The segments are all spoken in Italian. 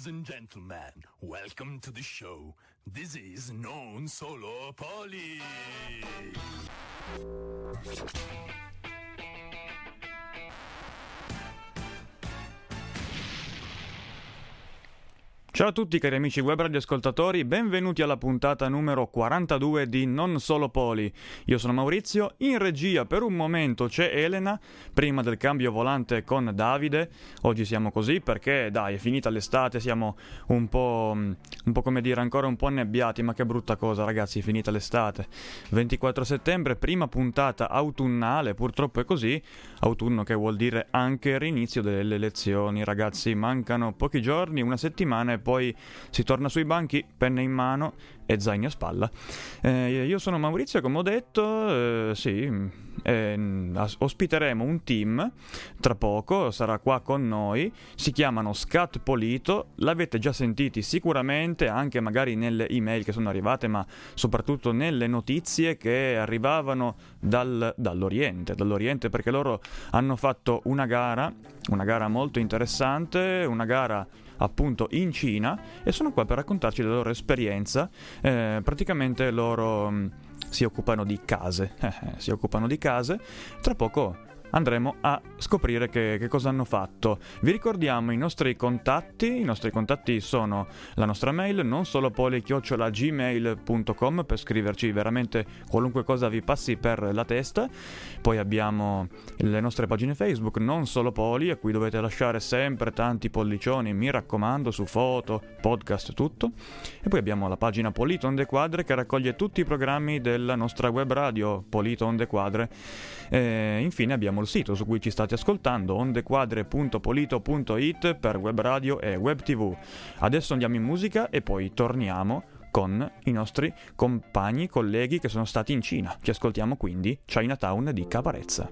Ladies and gentlemen, welcome to the show. This is Non Solo Poli. Ciao a tutti cari amici web radio ascoltatori, benvenuti alla puntata numero 42 di Non Solo Poli. Io sono Maurizio, in regia per un momento c'è Elena, prima del cambio volante con Davide. Oggi siamo così perché dai, è finita l'estate, siamo un po' come dire ancora un po' annebbiati, ma che brutta cosa ragazzi, è finita l'estate. 24 settembre, prima puntata autunnale, purtroppo è così, autunno che vuol dire anche l'inizio delle lezioni ragazzi, mancano pochi giorni, una settimana e poi si torna sui banchi, penna in mano e zaini a spalla. Io sono Maurizio, come ho detto, ospiteremo un team tra poco, sarà qua con noi, si chiamano Scat Polito, l'avete già sentiti sicuramente anche magari nelle email che sono arrivate, ma soprattutto nelle notizie che arrivavano dall'Oriente, perché loro hanno fatto una gara molto interessante, una gara appunto in Cina, e sono qua per raccontarci la loro esperienza. Praticamente loro si occupano di case, tra poco andremo a scoprire che cosa hanno fatto. Vi ricordiamo i nostri contatti sono la nostra mail nonsolopoli@gmail.com per scriverci veramente qualunque cosa vi passi per la testa. Poi abbiamo le nostre pagine Facebook Non Solo Poli, a cui dovete lasciare sempre tanti pollicioni, mi raccomando, su foto, podcast, tutto. E poi abbiamo la pagina Polito on the Quadre che raccoglie tutti i programmi della nostra web radio Polito on the Quadre. Infine abbiamo il sito su cui ci state ascoltando, ondequadre.polito.it per web radio e web tv. Adesso andiamo in musica e poi torniamo con i nostri compagni, colleghi che sono stati in Cina. Ci ascoltiamo quindi Chinatown di Caparezza.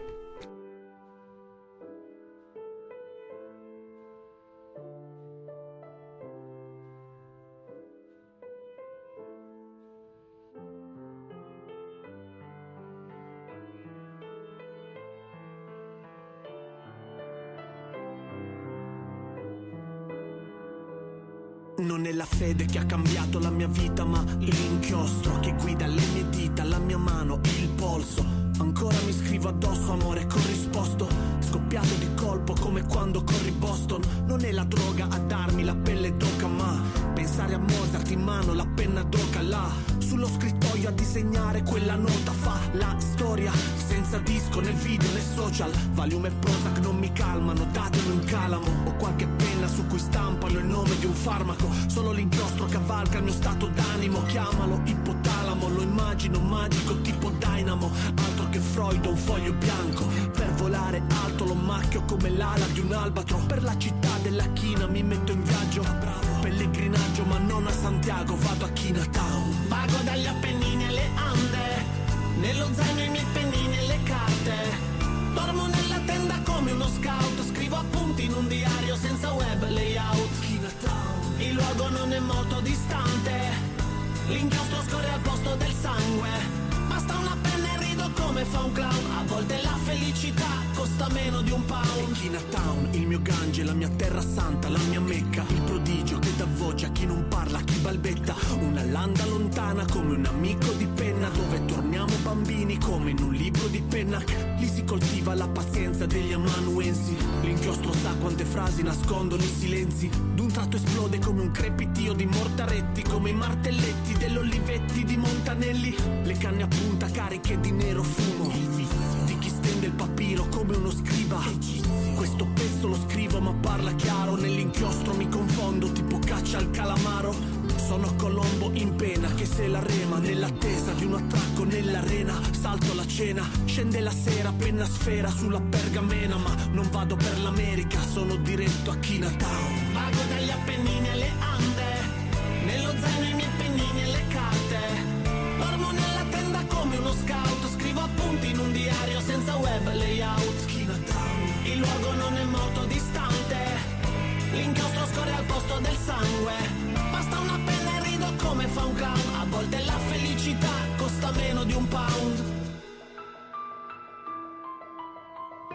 Non è la fede che ha cambiato la mia vita, ma l'inchiostro che guida le mie dita, la mia mano, il polso. Ancora mi scrivo addosso, amore corrisposto, scoppiato di colpo come quando corri Boston. Non è la droga a darmi la pelle d'oca, ma pensare a Mozart in mano, la penna d'oca là sullo scrittoio a disegnare quella nota. Fa la storia senza disco, nel video, nei social. Valium e Prozac non mi calmano, datemi un calamo o qualche penna su cui stampano il nome di un farmaco. Solo l'inchiostro cavalca il mio stato d'animo, chiamalo ipotalamo, lo immagino magico tipo Dynamo. Altro che Freud, un foglio bianco, per volare alto lo macchio come l'ala di un albatro. Per la città della china mi metto in viaggio, pellegrinaggio ma non a Santiago, vado a Chinatown. Vago dagli Appennini alle Ande, nello zaino i miei pennini e le carte. Dormo nella tenda come uno scout, scrivo appunti in un diario senza web layout. Chinatown, il luogo non è molto distante, l'inchiostro scorre al posto del sangue. Basta una penna e rido come fa un clown, a volte la felicità costa meno di un pound. Chinatown, il mio Gange, la mia terra santa, la mia Mecca, il prodigio che dà voce a chi non parla, a chi balbetta. Una landa lontana come un amico di penna, dove torniamo bambini come in un libro di Pennac. Lì si coltiva la pazienza degli amanuensi, l'inchiostro sa quante frasi nascondono i silenzi. D'un tratto esplode come un crepitio di Mortaretti, come i martelletti dell'Olivetti di Montanelli. Le canne a punta cariche di nero fumo, di chi stende il papiro come uno scriba. Questo pezzo lo scrivo ma parla chiaro, nell'inchiostro mi confondo tipo caccia al calamaro. Sono Colombo in pena che se la rema, nell'attesa di un attracco nell'arena. Salto la cena, scende la sera, penna sfera sulla pergamena. Ma non vado per l'America, sono diretto a Chinatown. Vago dagli Appennini alle Ande, nello zaino i miei pennini e le carte. Dormo nella tenda come uno scout, scrivo appunti in un diario senza web layout. Chinatown, il luogo non è molto distante, l'inchiostro scorre al posto del sangue. Basta una penna e rido come fa un clown, a volte la felicità costa meno di un pound. Ecco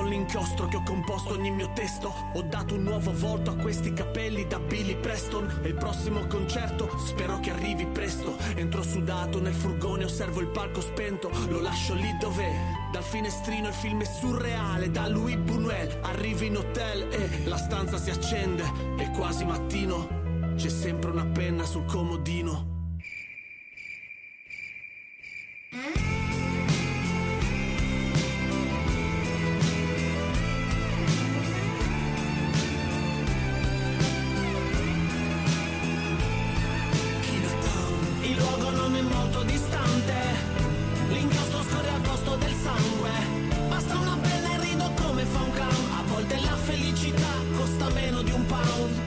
con l'inchiostro che ho composto ogni mio testo. Ho dato un nuovo volto a questi capelli da Billy Preston. E il prossimo concerto spero che arrivi presto. Entro sudato nel furgone, osservo il palco spento. Lo lascio lì dov'è, dal finestrino il film è surreale. Da Louis Buñuel arrivi in hotel e la stanza si accende. È quasi mattino, c'è sempre una penna sul comodino. Il luogo non è molto distante, l'inchiostro scorre al posto del sangue. Basta una penna e rido come fa un clown. A volte la felicità costa meno di un pound.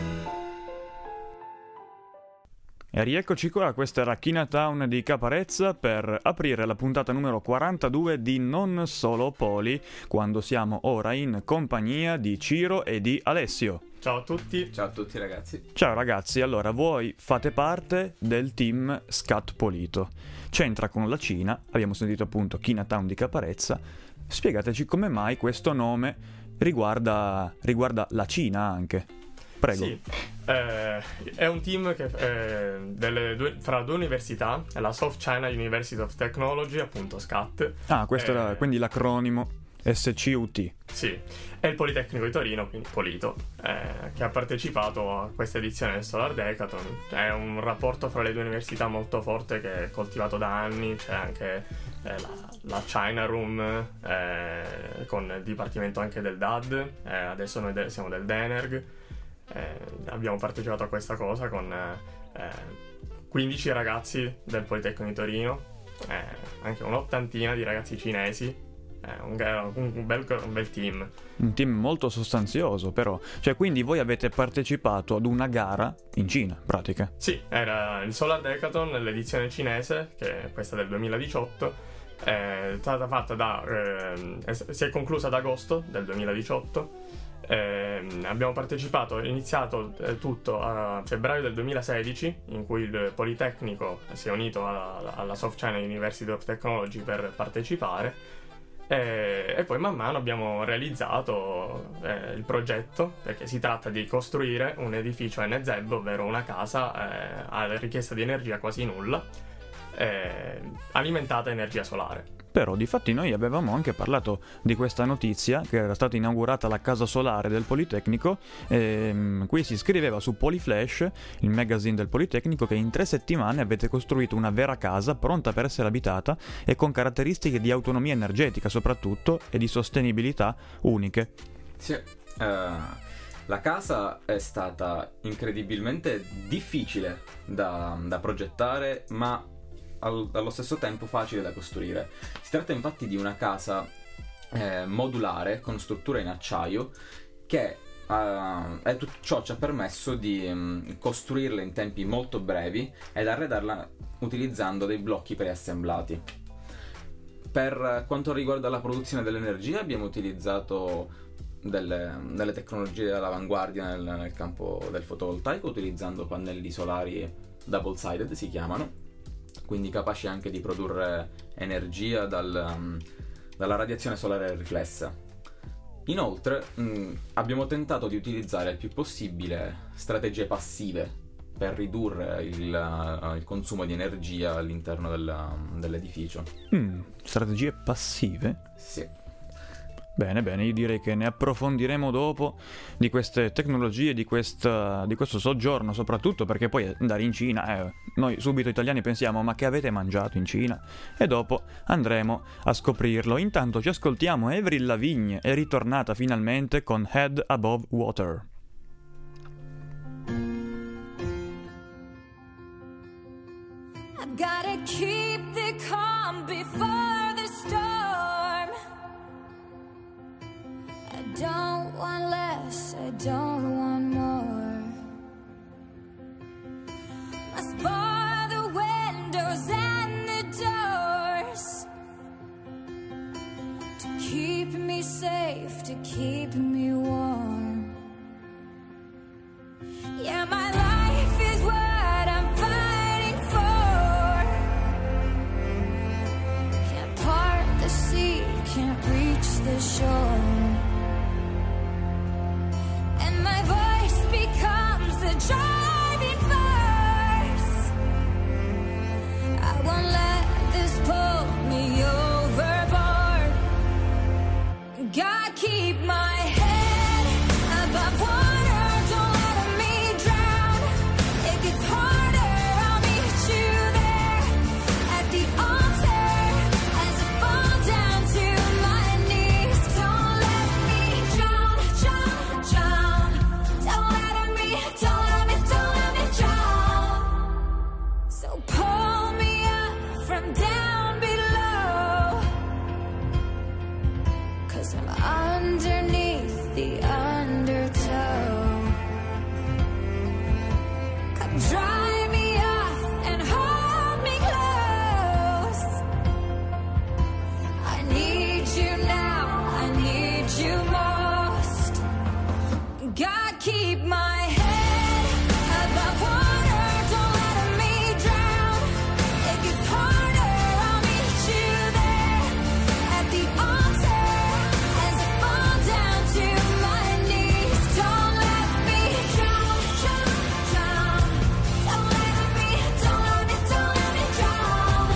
E rieccoci qua, questa era Chinatown di Caparezza per aprire la puntata numero 42 di Non Solo Poli, quando siamo ora in compagnia di Ciro e di Alessio. Ciao a tutti. Ciao a tutti ragazzi. Ciao ragazzi, allora voi fate parte del team Scat Polito. C'entra con la Cina, abbiamo sentito appunto Chinatown di Caparezza. Spiegateci come mai questo nome riguarda la Cina anche. Prego. Sì, è un team che fra due università, la South China University of Technology, appunto SCAT. Ah, questo era quindi l'acronimo SCUT. Sì, è il Politecnico di Torino, quindi Polito, che ha partecipato a questa edizione del Solar Decathlon. È un rapporto fra le due università molto forte che è coltivato da anni. C'è anche la China Room con il dipartimento anche del DAD, adesso noi siamo del DENERG. Abbiamo partecipato a questa cosa con 15 ragazzi del Politecnico di Torino, anche un'ottantina di ragazzi cinesi, un bel team. Un team molto sostanzioso però, cioè quindi voi avete partecipato ad una gara in Cina, in pratica. Sì, era il Solar Decathlon, l'edizione cinese, che è questa del 2018, è stata fatta si è conclusa ad agosto del 2018. Abbiamo partecipato, è iniziato tutto a febbraio del 2016, in cui il Politecnico si è unito alla South China University of Technology per partecipare, e poi man mano abbiamo realizzato il progetto, perché si tratta di costruire un edificio NZEB, ovvero una casa a richiesta di energia quasi nulla, alimentata a energia solare. Però difatti noi avevamo anche parlato di questa notizia, che era stata inaugurata la casa solare del Politecnico, e qui si scriveva su Poliflash, il magazine del Politecnico, che in 3 settimane avete costruito una vera casa pronta per essere abitata e con caratteristiche di autonomia energetica soprattutto e di sostenibilità uniche. Sì, la casa è stata incredibilmente difficile da progettare, ma allo stesso tempo facile da costruire. Si tratta infatti di una casa modulare con struttura in acciaio che tutto ciò ci ha permesso di costruirla in tempi molto brevi ed arredarla utilizzando dei blocchi preassemblati. Per quanto riguarda la produzione dell'energia abbiamo utilizzato delle tecnologie all'avanguardia nel campo del fotovoltaico, utilizzando pannelli solari double sided si chiamano, quindi capaci anche di produrre energia dalla radiazione solare riflessa. Inoltre abbiamo tentato di utilizzare il più possibile strategie passive per ridurre il consumo di energia all'interno dell'edificio. Strategie passive? Sì. Bene, io direi che ne approfondiremo dopo di queste tecnologie, di questo soggiorno, soprattutto perché poi andare in Cina, noi subito italiani pensiamo ma che avete mangiato in Cina? E dopo andremo a scoprirlo. Intanto ci ascoltiamo Avril Lavigne, è ritornata finalmente con Head Above Water. I've gotta keep the calm before the storm. I don't want less, I don't want more. Must bar the windows and the doors to keep me safe, to keep me warm. Yeah, my life is what I'm fighting for. Can't part the sea, can't reach the shore. 'cause I'm underneath the undertow. Come dry me off and hold me close. I need you now, I need you most. God, keep my head above water, don't let me drown. It gets harder, I'll meet you there at the altar as I fall down to my knees. Don't let me drown, drown, drown. Don't let me drown. Don't let me drown,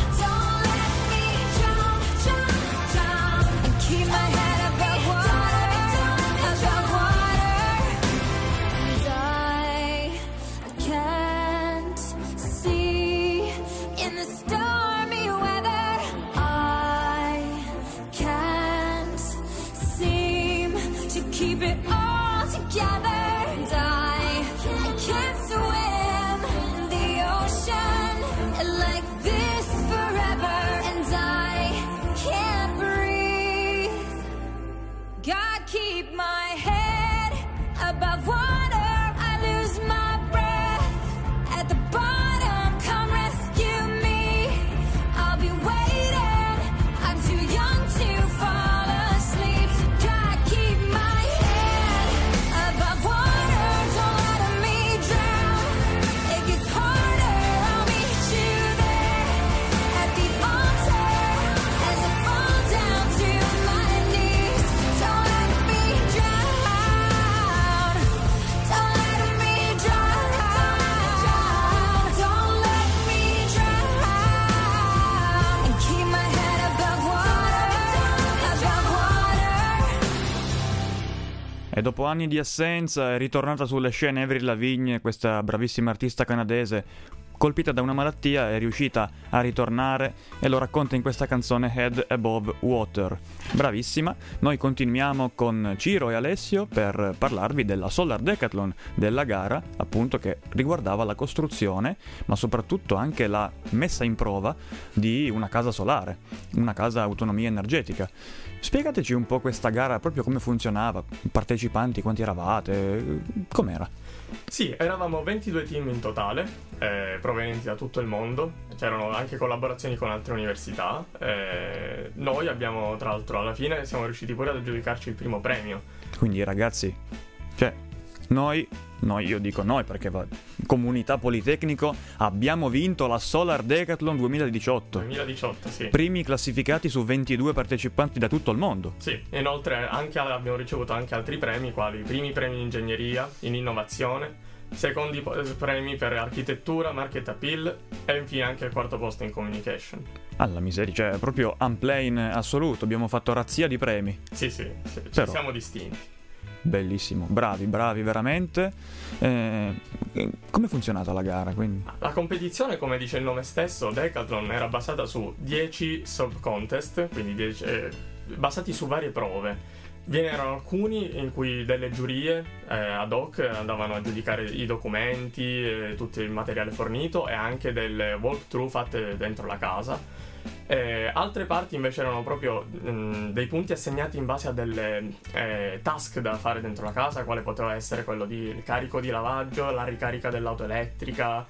drown, drown. And keep my head above water, above water. And I can't see in the stormy weather. I can't seem to keep it all together. And I can't swim in the ocean like this forever. And I can't breathe. God, keep my head above water. I lose my breath at the bottom. Come rescue me. I'll be waiting. I'm too young to fall asleep. So God, keep my head above water. Don't let me drown. It gets harder. I'll meet you there at the altar as I fall down to my knees. Don't let me drown. Don't let me drown. Don't let me drown. And keep my head above water, above water. E dopo anni di assenza è ritornata sulle scene Avril Lavigne, questa bravissima artista canadese, colpita da una malattia, è riuscita a ritornare e lo racconta in questa canzone Head Above Water. Bravissima. Noi continuiamo con Ciro e Alessio per parlarvi della Solar Decathlon, della gara appunto che riguardava la costruzione, ma soprattutto anche la messa in prova di una casa solare, una casa a autonomia energetica. Spiegateci un po' questa gara, proprio come funzionava, partecipanti, quanti eravate, com'era? Sì, eravamo 22 team in totale, provenienti da tutto il mondo, c'erano anche collaborazioni con altre università. Noi abbiamo, tra l'altro, alla fine siamo riusciti pure ad aggiudicarci il primo premio. Quindi ragazzi, cioè noi, io dico noi perché comunità Politecnico, abbiamo vinto la Solar Decathlon 2018. 2018, sì. Primi classificati su 22 partecipanti da tutto il mondo. Sì, inoltre abbiamo ricevuto anche altri premi, quali i primi premi in ingegneria, in innovazione, secondi premi per architettura, market appeal e infine anche il quarto posto in communication. Alla miseria, cioè proprio unplane assoluto, abbiamo fatto razzia di premi. Sì, ci Però siamo distinti. bellissimo, bravi veramente. Come è funzionata la gara? Quindi? La competizione, come dice il nome stesso, Decathlon, era basata su 10 sub-contest, quindi 10, basati su varie prove. Ve ne erano alcuni in cui delle giurie ad hoc andavano a giudicare i documenti, tutto il materiale fornito e anche delle walkthrough fatte dentro la casa. Altre parti invece erano proprio dei punti assegnati in base a delle task da fare dentro la casa, quale poteva essere quello di carico di lavaggio, la ricarica dell'auto elettrica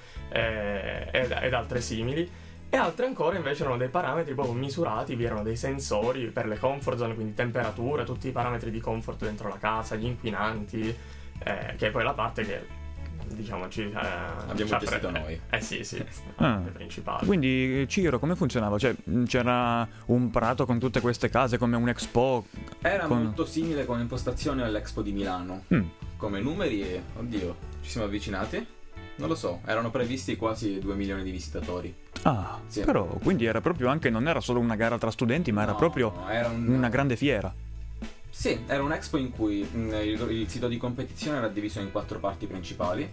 ed altre simili. E altre ancora invece erano dei parametri proprio misurati, vi erano dei sensori per le comfort zone, quindi temperatura, tutti i parametri di comfort dentro la casa, gli inquinanti, che è poi la parte che diciamo abbiamo gestito noi. Sì, la parte principale. Quindi Ciro, come funzionava? Cioè c'era un prato con tutte queste case come un Expo? Era molto simile come impostazione all'Expo di Milano. Come numeri, oddio, ci siamo avvicinati? Non lo so, erano previsti quasi 2 milioni di visitatori. Ah, sì. Però quindi era proprio anche, non era solo una gara tra studenti, ma era proprio una grande fiera. Sì, era un Expo in cui il sito di competizione era diviso in 4 parti principali.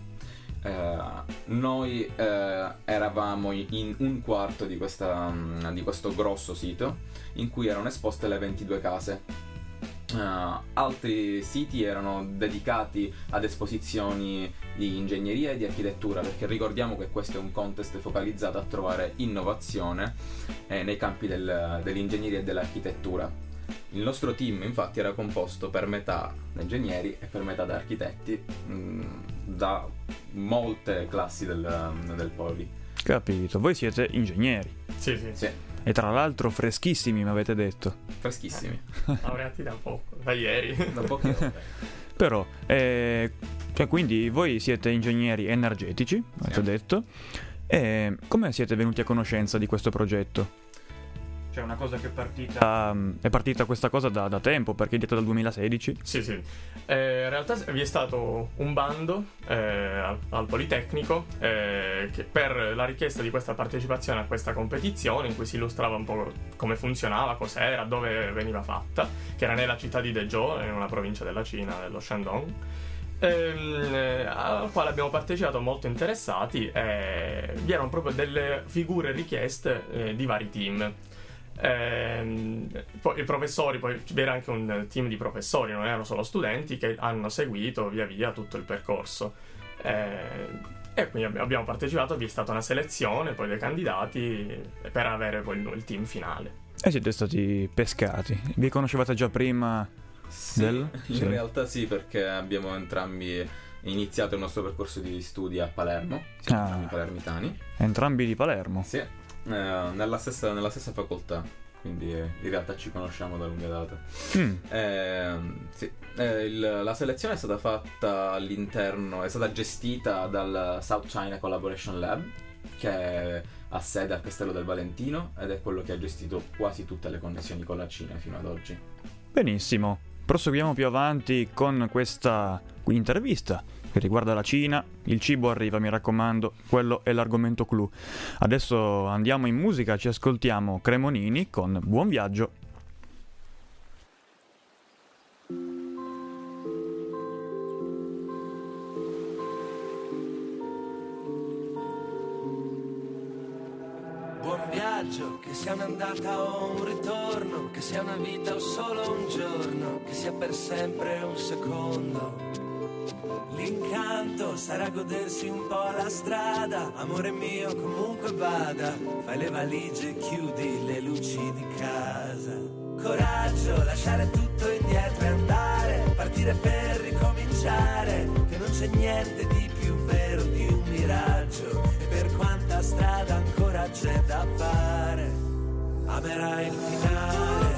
Noi eravamo in un quarto di questo grosso sito in cui erano esposte le 22 case. Altri siti erano dedicati ad esposizioni di ingegneria e di architettura, perché ricordiamo che questo è un contest focalizzato a trovare innovazione nei campi dell'ingegneria e dell'architettura. Il nostro team infatti era composto per metà da ingegneri e per metà da architetti, da molte classi del Poli. Capito, voi siete ingegneri. Sì. Sì, E tra l'altro freschissimi, mi avete detto. freschissimi, Laureati da poco, da ieri. da poche ore. Però, cioè, quindi voi siete ingegneri energetici, avete detto. E come siete venuti a conoscenza di questo progetto? Cioè, una cosa che è partita questa cosa da tempo, perché hai detto dal 2016? Sì. In realtà vi è stato un bando al Politecnico che per la richiesta di questa partecipazione a questa competizione, in cui si illustrava un po' come funzionava, cos'era, dove veniva fatta, che era nella città di Dezhou, in una provincia della Cina, dello Shandong. Al quale abbiamo partecipato molto interessati. Vi erano proprio delle figure richieste di vari team. Poi i professori, poi c'era anche un team di professori, non erano solo studenti, che hanno seguito via via tutto il percorso, e quindi abbiamo partecipato. Vi è stata una selezione poi dei candidati per avere poi il team finale. E siete stati pescati. Vi conoscevate già prima? Sì, in in realtà sì, perché abbiamo entrambi iniziato il nostro percorso di studi a Palermo, siamo entrambi palermitani. Entrambi di Palermo? Sì, nella stessa facoltà, quindi in realtà ci conosciamo da lunga data. Sì. La selezione è stata fatta all'interno, è stata gestita dal South China Collaboration Lab, che ha sede al Castello del Valentino ed è quello che ha gestito quasi tutte le connessioni con la Cina fino ad oggi. Benissimo, proseguiamo più avanti con questa intervista che riguarda la Cina. Il cibo arriva, mi raccomando, quello è l'argomento clou. Adesso andiamo in musica, ci ascoltiamo Cremonini con Buon Viaggio. Buon viaggio, che sia un'andata o un ritorno, che sia una vita o solo un giorno, che sia per sempre un secondo. L'incanto sarà godersi un po' la strada, amore mio comunque vada, fai le valigie e chiudi le luci di casa. Coraggio, lasciare tutto indietro e andare, partire per ricominciare, che non c'è niente di più vero di un miraggio, e per quanta strada ancora c'è da fare, amerai il finale.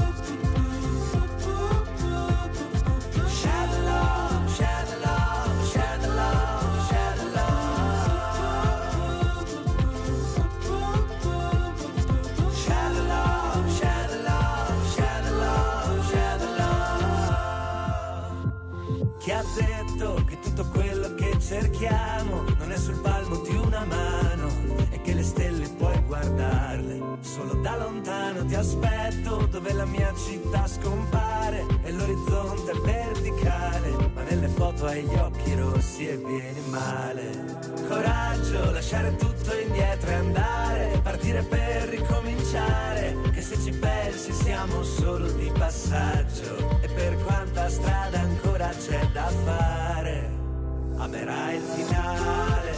Chi ha detto che tutto quello che cerchiamo non è sul palmo di una mano e che le stelle puoi guardarle solo da lontano? Ti aspetto dove la mia città scompare e l'orizzonte è verticale, ma nelle foto hai gli occhi rossi e vieni male. Coraggio, lasciare tutto indietro e andare, partire per ricominciare, che se ci pensi siamo solo di passaggio, e per quanta strada ancora c'è da fare, amerai il finale.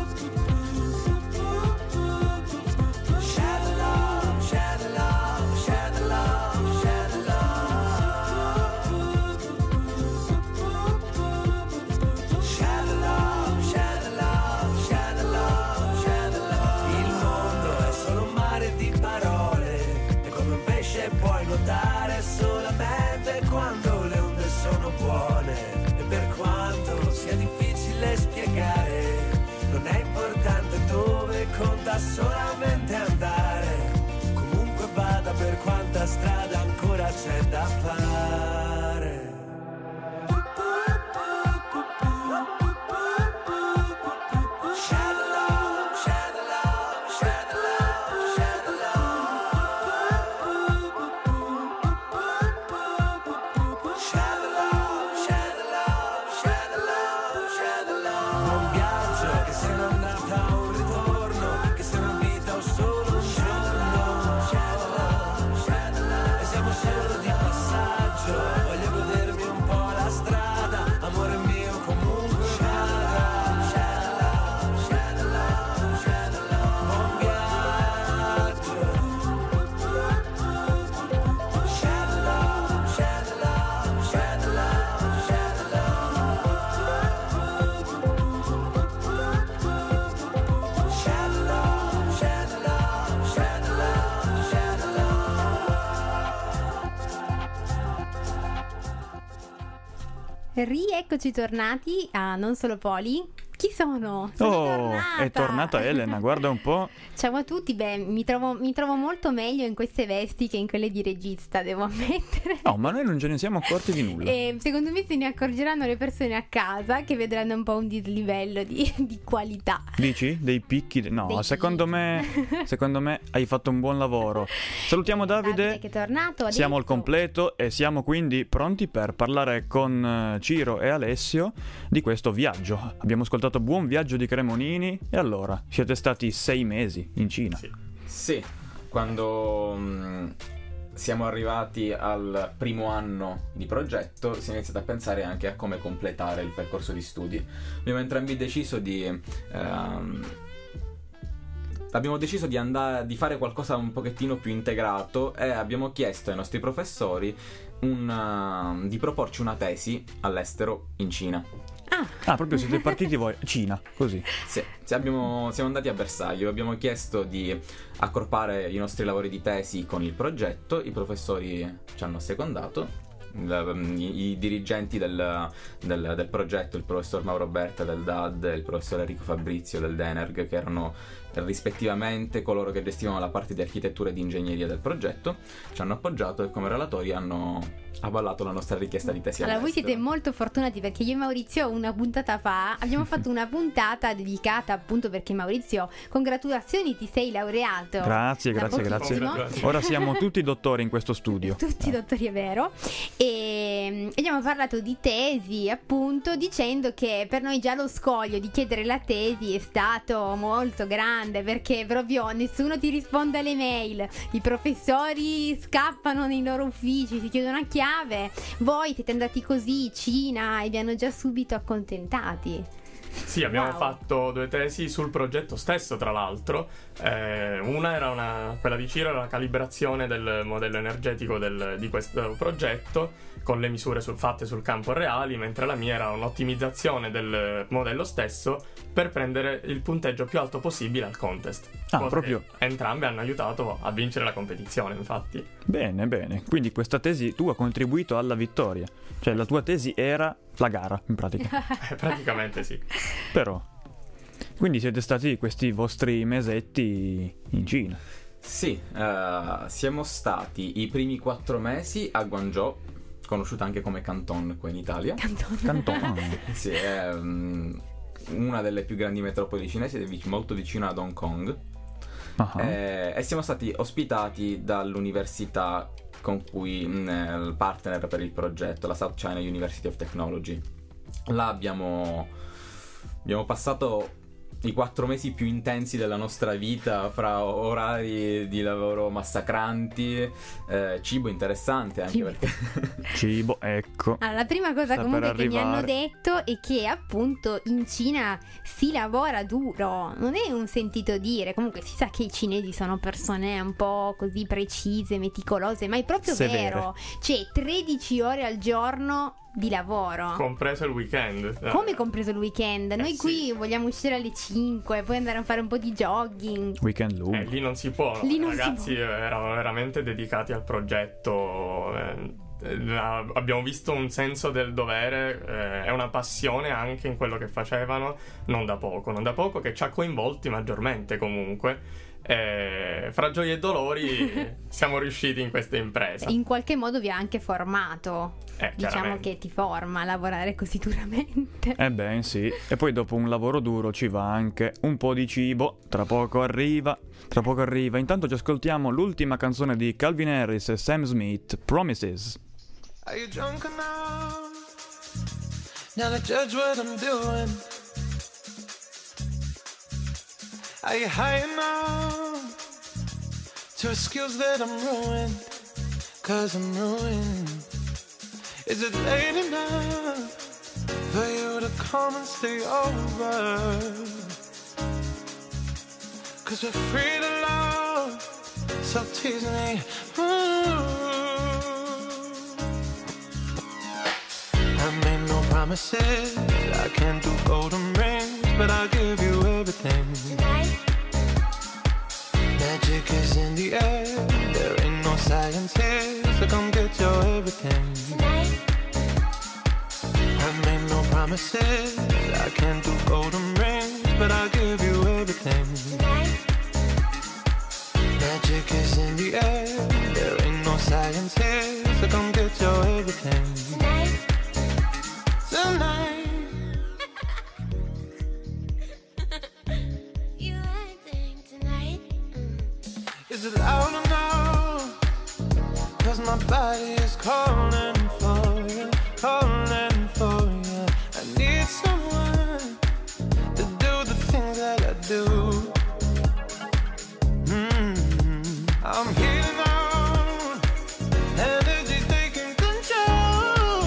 Share the love, share the love, share the love, share the love. Share the love, share the love, share the love, share the love. Il mondo è solo un mare di parole, e come un pesce puoi nuotare solamente quando le onde sono buone. E per quanto sia difficile spiegare, non è importante dove, conta solamente andare. Comunque vada, per quanta strada ancora c'è da fare. Share the love, share the love, share the love, share the love. Share the love, share the love, share the love, share the love. Buon viaggio, che sia un'andata o un ritorno, che sia una vita o solo un giorno. Share the love, share the love. E siamo solo di passaggio. Rieccoci tornati a Non Solo Poli. Chi sono? È tornata Elena, guarda un po'. Ciao a tutti, mi trovo molto meglio in queste vesti che in quelle di regista, devo ammettere. No, ma noi non ce ne siamo accorti di nulla. E secondo me se ne accorgeranno le persone a casa, che vedranno un po' un dislivello di qualità. Dici? Dei picchi? No, secondo me hai fatto un buon lavoro. Salutiamo Davide che è tornato adesso. Siamo al completo e siamo quindi pronti per parlare con Ciro e Alessio di questo viaggio. Abbiamo ascoltato Buon Viaggio di Cremonini e allora, siete stati 6 mesi in Cina. Sì, quando siamo arrivati al primo anno di progetto si è iniziato a pensare anche a come completare il percorso di studi. Abbiamo entrambi deciso di di fare qualcosa un pochettino più integrato e abbiamo chiesto ai nostri professori di proporci una tesi all'estero in Cina. Ah, proprio siete partiti voi, Cina, così. Sì, siamo andati a Bersaglio, abbiamo chiesto di accorpare i nostri lavori di tesi con il progetto, i professori ci hanno assecondato, i dirigenti del progetto, il professor Mauro Berta del DAD e il professor Enrico Fabrizio del DENERG, che erano rispettivamente coloro che gestivano la parte di architettura e di ingegneria del progetto, ci hanno appoggiato e come relatori hanno avallato la nostra richiesta di tesi allora all'estero. Voi siete molto fortunati perché io e Maurizio una puntata fa abbiamo fatto una puntata dedicata appunto perché Maurizio, congratulazioni, ti sei laureato. Grazie. Ora siamo tutti dottori in questo studio. Tutti dottori, è vero. E abbiamo parlato di tesi appunto dicendo che per noi già lo scoglio di chiedere la tesi è stato molto grande perché proprio nessuno ti risponde alle mail, i professori scappano nei loro uffici, si chiudono a chiave. Voi siete andati così in Cina e vi hanno già subito accontentati. Sì, abbiamo fatto 2 tesi sul progetto stesso, tra l'altro. Una era quella di Ciro, era la calibrazione del modello energetico di questo progetto con le misure fatte sul campo reali, mentre la mia era un'ottimizzazione del modello stesso per prendere il punteggio più alto possibile al contest. Proprio. Entrambe hanno aiutato a vincere la competizione, infatti. Bene. Quindi questa tesi tu ha contribuito alla vittoria. Cioè la tua tesi era la gara, in pratica. Praticamente sì. Però. Quindi siete stati questi vostri mesetti in Cina. Sì, siamo stati i primi 4 mesi a Guangzhou, conosciuta anche come Canton qua in Italia. Canton. Sì, è una delle più grandi metropoli cinesi ed è molto vicino ad Hong Kong. E siamo stati ospitati dall'università con cui il partner per il progetto, la South China University of Technology. Là abbiamo passato i 4 mesi più intensi della nostra vita, fra orari di lavoro massacranti, cibo interessante anche perché cibo, ecco. Allora, la prima cosa comunque che mi hanno detto è che appunto in Cina si lavora duro, non è un sentito dire, comunque si sa che i cinesi sono persone un po' così precise, meticolose, ma è proprio severe. Vero, cioè 13 ore al giorno di lavoro, compreso il weekend. Come compreso il weekend? Noi qui vogliamo uscire alle 5, poi andare a fare un po' di jogging. Weekend lungo. Lì non si può. Lì non ragazzi si può. Erano veramente dedicati al progetto. Abbiamo visto un senso del dovere e una passione anche in quello che facevano, non da poco, che ci ha coinvolti maggiormente comunque. Fra gioie e dolori siamo riusciti in questa impresa. In qualche modo vi ha anche formato. Diciamo che ti forma a lavorare così duramente. Sì. E poi dopo un lavoro duro ci va anche un po' di cibo. Tra poco arriva. Intanto ci ascoltiamo l'ultima canzone di Calvin Harris e Sam Smith, Promises. Are you drunk enough now to judge what I'm doing? Are you high enough to excuse that I'm ruined? 'Cause I'm ruined. Is it late enough for you to come and stay over? 'Cause we're free to love, so tease me. I made no promises, I can't do golden rings, but I'll give you everything. Tonight. Magic is in the air, there ain't no science here, so come get your everything. Tonight. I made no promises, I can't do golden rings, but I'll give you everything. Magic is in the air, there ain't no science here, so come get your everything. Tonight. You acting tonight? Is it loud enough? 'Cause my body is calling for you, calling for you. I need someone to do the things that I do. I'm healing on, energy taking control.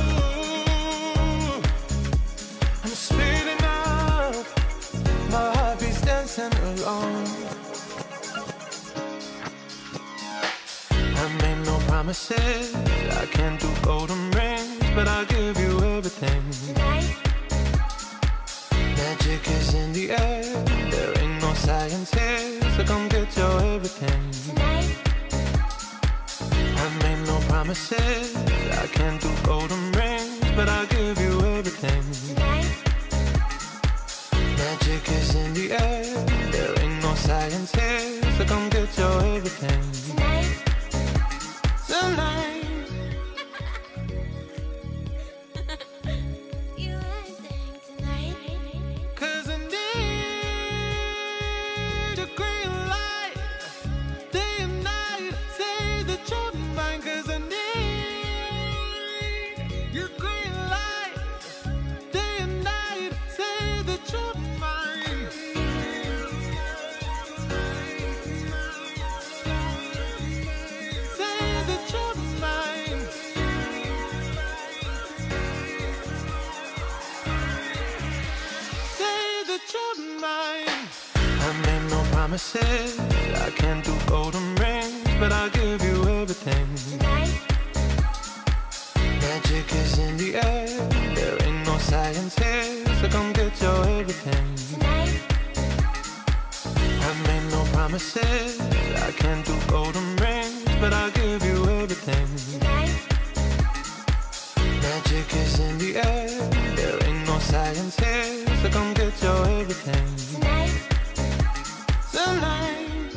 I'm speeding up, my heartbeat's dancing alone. I made no promises, I can't do golden rings, but I'll give you everything. Magic is in the air, there ain't no science here, so come get your everything. I made no promises, I can't do golden rings, but I'll give you everything. Magic is in the air, there ain't no science here, so come get your everything. Tonight. You acting tonight? 'Cause I need a green light, day and night, say that you're mine. 'Cause I need your green light, day and night, say that you're mine. Say that you're mine. Say that you're mine. I made no promises, I can't do golden rings, but I'll give you everything. Magic is in the air, there ain't no science here, so come get your everything. I made no promises, I can't do golden rings, but I'll give you everything. Magic is in the air, there ain't no science here, so come get your everything. Tonight.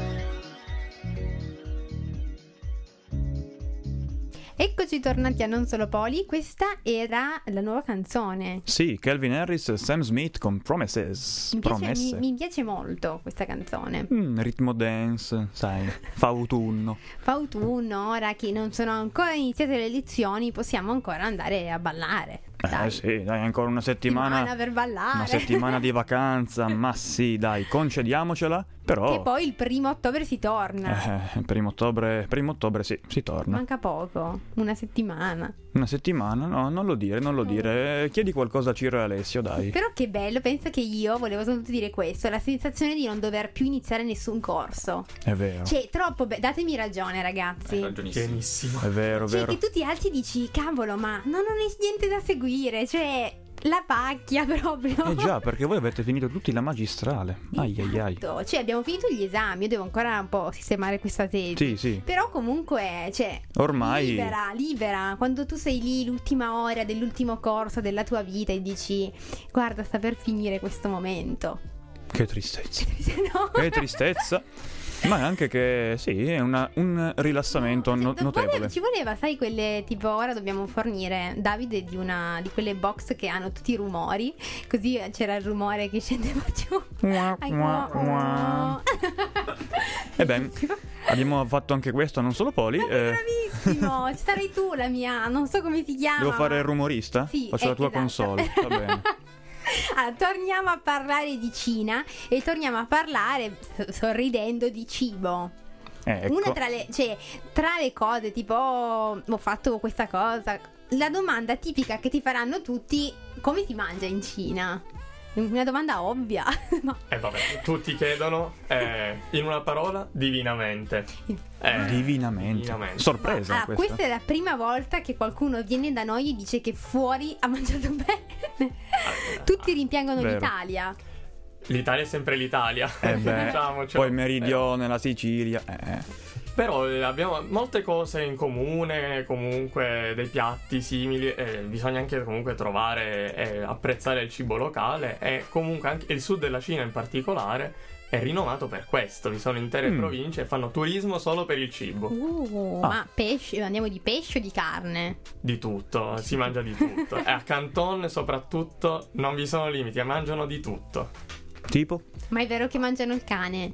Eccoci tornati a Non Solo Poli, questa era la nuova canzone. Sì, Calvin Harris e Sam Smith con Promises. Promesse. Mi piace molto questa canzone. Ritmo dance, sai, fa autunno. Fa autunno, ora che non sono ancora iniziate le lezioni, possiamo ancora andare a ballare. Dai. Sì, dai, ancora una settimana per ballare. Una settimana di vacanza, ma sì, dai, concediamocela, però... Che poi il 1° ottobre si torna. Il 1° ottobre sì, si torna. Manca poco, una settimana. Una settimana? No, non lo dire. Chiedi qualcosa a Ciro e Alessio, dai. Però che bello, pensa che io volevo soltanto dire questo, la sensazione di non dover più iniziare nessun corso. È vero. Cioè, troppo datemi ragione, ragazzi. Hai ragionissimo. Pienissimo. È vero, Cioè, vero. che tu ti alzi e dici, cavolo, ma non è niente da seguire, cioè... La pacchia proprio. Eh già, perché voi avete finito tutti la magistrale. Ai. Esatto. Cioè abbiamo finito gli esami. Io devo ancora un po' sistemare questa tesi. Sì. Però comunque, cioè, ormai libera. Quando tu sei lì l'ultima ora dell'ultimo corso della tua vita e dici, guarda, sta per finire questo momento. Che tristezza. No. Che tristezza. Ma anche che sì, è un rilassamento notevole. Ci voleva, sai, quelle tipo ora dobbiamo fornire Davide di quelle box che hanno tutti i rumori. Così c'era il rumore che scendeva giù. Ebbene, abbiamo fatto anche questo, Non Solo Poli. Bravissimo, ci sarai tu la mia, non so come si chiama. Devo fare il rumorista? Sì, faccio la tua esatto. console, va bene. Allora, torniamo a parlare di Cina e torniamo a parlare, sorridendo, di cibo. Ecco. Una tra le cose, tipo, ho fatto questa cosa. La domanda tipica che ti faranno tutti: come si mangia in Cina? Una domanda ovvia. No. Vabbè, tutti chiedono, in una parola, divinamente. Divinamente. Sorpresa questa è la prima volta che qualcuno viene da noi e dice che fuori ha mangiato bene. Tutti rimpiangono vero. l'Italia. L'Italia è sempre l'Italia. Poi il meridione, la Sicilia. Però abbiamo molte cose in comune, comunque dei piatti simili, bisogna anche comunque trovare e apprezzare il cibo locale, e comunque anche il sud della Cina in particolare è rinomato per questo, vi sono intere province e fanno turismo solo per il cibo. Ma pesce, andiamo di pesce o di carne? Di tutto, si mangia di tutto. E a Canton soprattutto non vi sono limiti, mangiano di tutto. Tipo? Ma è vero che mangiano il cane?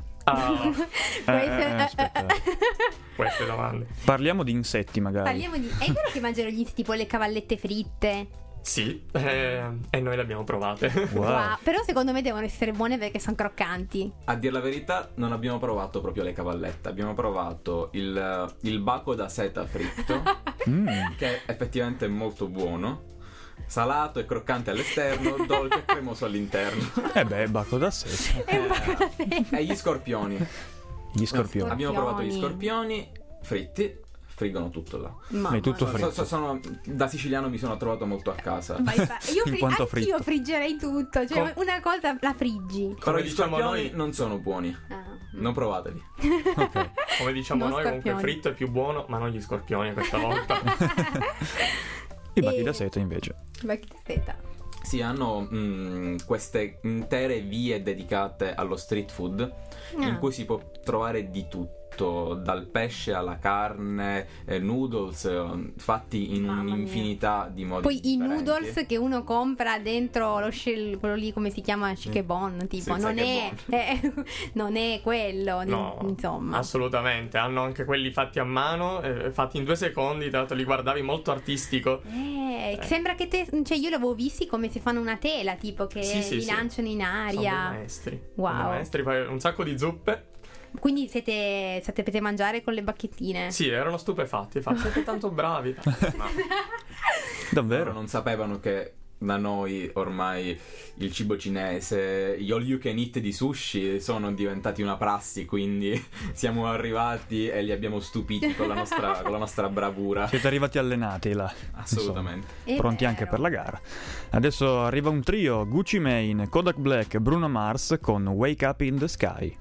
Aspetta. Queste domande. Parliamo di insetti magari. È vero che mangiano gli tipo le cavallette fritte? Sì, e noi le abbiamo provate. Wow. Però secondo me devono essere buone perché sono croccanti. A dir la verità, non abbiamo provato proprio le cavallette, abbiamo provato il baco da seta fritto, che è effettivamente molto buono. Salato e croccante all'esterno, dolce e cremoso all'interno. Baco da sé. E gli scorpioni. Abbiamo provato gli scorpioni fritti. Friggono tutto là. È tutto fritto. Da siciliano mi sono trovato molto a casa. Io friggerei tutto. Cioè, una cosa la friggi. Però gli diciamo scorpioni noi non sono buoni. Non provateli. Okay. Come diciamo Non noi, scorpioni. comunque fritto è più buono, ma non gli scorpioni questa volta. I bachi da seta invece. Bachi da seta. Sì, hanno queste intere vie dedicate allo street food in cui si può trovare di tutto, dal pesce alla carne, noodles fatti in un'infinità di modi Poi differenti. i noodles che uno compra dentro lo shell, quello lì come si chiama, Shikebon, tipo, Sì, non è quello, No, insomma. assolutamente. Hanno anche quelli fatti a mano, fatti in 2 secondi, tra l'altro li guardavi molto artistico. Sembra che cioè io l'avevo visti come se fanno una tela, tipo che li lanciano in aria. Sono dei maestri. Wow. Sono dei maestri, poi un sacco di zuppe. Quindi sapete mangiare con le bacchettine? Sì, erano stupefatti. Siete tanto bravi. Davvero? Loro non sapevano che da noi ormai il cibo cinese, gli all you can eat di sushi sono diventati una prassi, quindi siamo arrivati e li abbiamo stupiti con la nostra bravura. Siete arrivati allenati là. Assolutamente. Insomma, pronti anche per la gara. Adesso arriva un trio: Gucci Mane, Kodak Black e Bruno Mars con Wake Up in the Sky.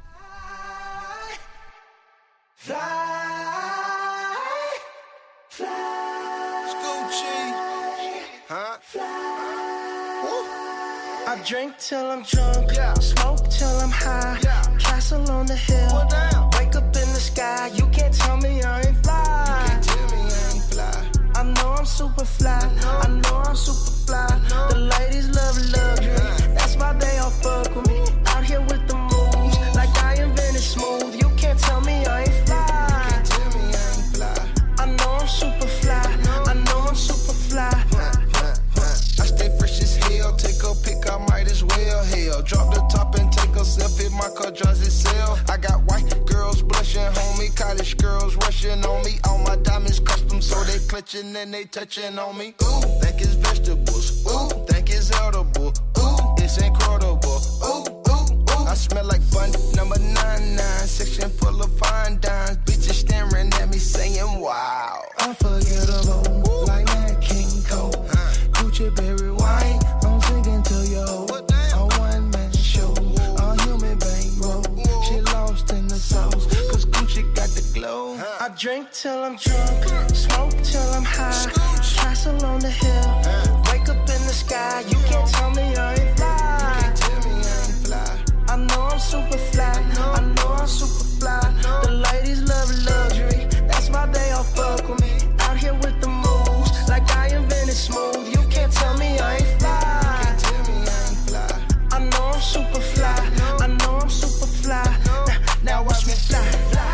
I drink till I'm drunk, smoke till I'm high, castle on the hill, wake up in the sky. You can't tell me I ain't fly. I know I'm super fly, I know I'm super fly. The ladies love luxury, that's why they all fuck with me. Out here with the moves, like I invented smooth. You can't tell me I ain't fly. I know I'm super fly, I know I'm super fly. I stay fresh as hell, take a pic, I might as well. Hell, drop the top and take a selfie, my car drives itself. I got white girls blushing, homie, college girls rushing on me. All my diamonds custom, so they clutching and they touching on me. Ooh, think it's vegetables, ooh, think it's edible, ooh, it's incredible, ooh, ooh, ooh. I smell like bun number 99, section full of fine dimes. Bitches staring at me saying, wow. Unforgettable, like Nat King Cole. Gucci berry wine, I'm singing to yo. A one-man show, a human bankroll. She lost in the sauce, cause Gucci got the glow. I drink till I'm drunk, smoke till I'm high, castle on the hill, wake up in the sky. You can't tell me I ain't fly. I know I'm super fly, I know I'm super fly. The ladies love luxury, that's why they all fuck with me. Out here with the moves, like I invented smooth. You can't tell me I ain't fly. I know I'm super fly, I know I'm super fly. Now watch me fly.